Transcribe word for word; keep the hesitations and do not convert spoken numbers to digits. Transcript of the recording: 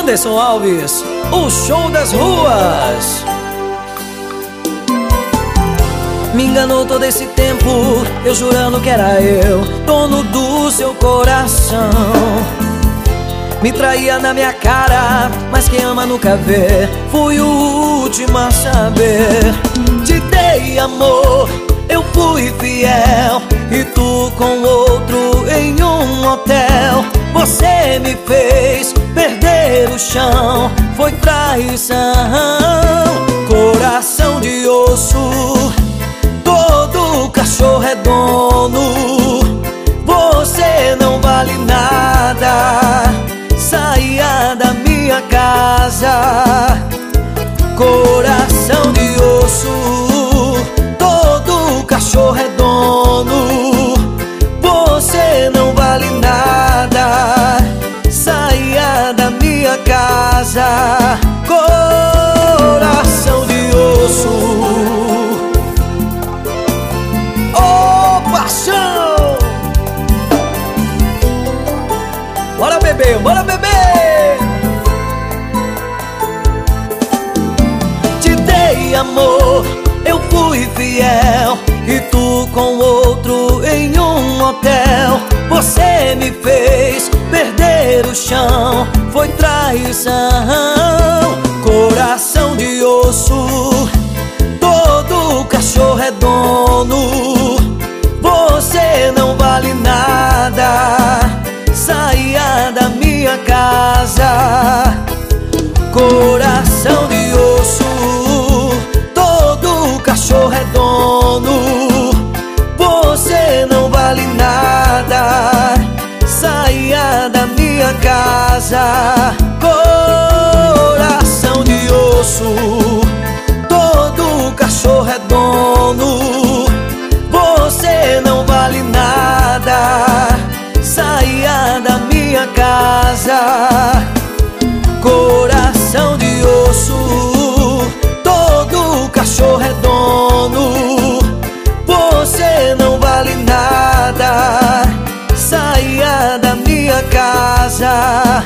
Anderson Alves, o show das ruas. Me enganou todo esse tempo, eu jurando que era eu, dono do seu coração. Me traía na minha cara, mas quem ama nunca vê. Fui o último a saber. Te dei amor, eu fui fiel, e tu com outro em um hotel. Você me fez perder o chão, foi traição. Coração de osso, todo cachorro é dono. Você não vale nada, saia da minha casa. Coração de osso, todo cachorro é dono. Você não vale nada, saia da minha casa. Coração de osso. Ô paixão! Bora beber, bora beber! Te dei amor, eu fui fiel, e tu com outro em um hotel. Você me fez perder o chão, foi traição. Coração de osso, todo cachorro é dono. Você não vale nada, saia da minha casa. Coração de osso, todo cachorro é dono. Você não vale nada, saia da minha casa. Coração de osso, todo cachorro é dono. Você não vale nada, saia da minha casa. Coração de osso, todo cachorro é dono. Você não vale nada, saia da minha casa.